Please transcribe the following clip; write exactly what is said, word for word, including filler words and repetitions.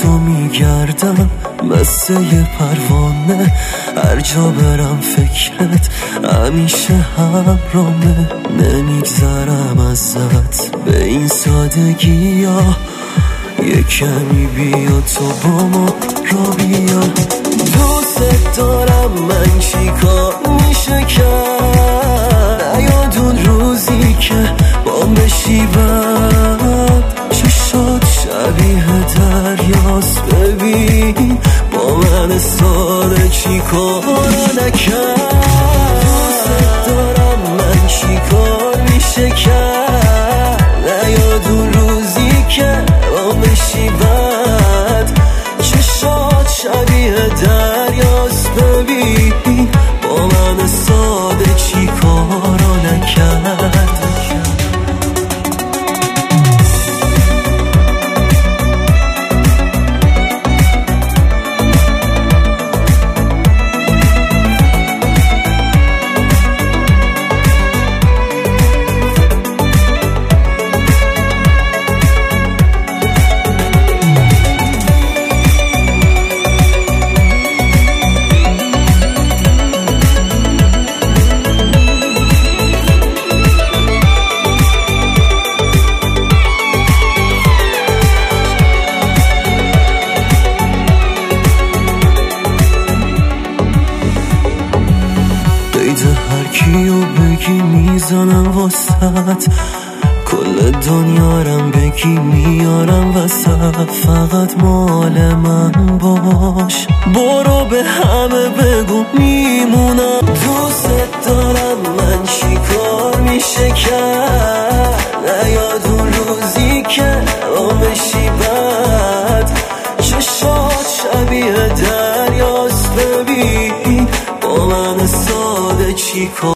تو میگردم مثل یه پروانه، هر جا برم فکرت همیشه همرامه. نمیگذرم ازت به این سادگی ها، یه کمی بیا تو با ما را بیا. دوست دارم من چی کار میشه کرد، نیاد اون روزی که بام بشی بد، چشات شبیه دریاست ببین با من ساده چی کار نکرد. دوست دارم من چی کار میشه کرد، نیاد اون روزی که بام بشی بد، چشات شبیه دریاست ببین با من ساده چی کارا نکرد. قید هر کیو بگی میزنم واسط، کل دنیارم بگی میارم وسط، فقط مال من باش، برو به همه بگو میمونم. دوست دارم من چی کار میشه کرد، نیاد اون روزی که بام بشی بد، چشات شبیه دریاست ببین با من ساده چی کار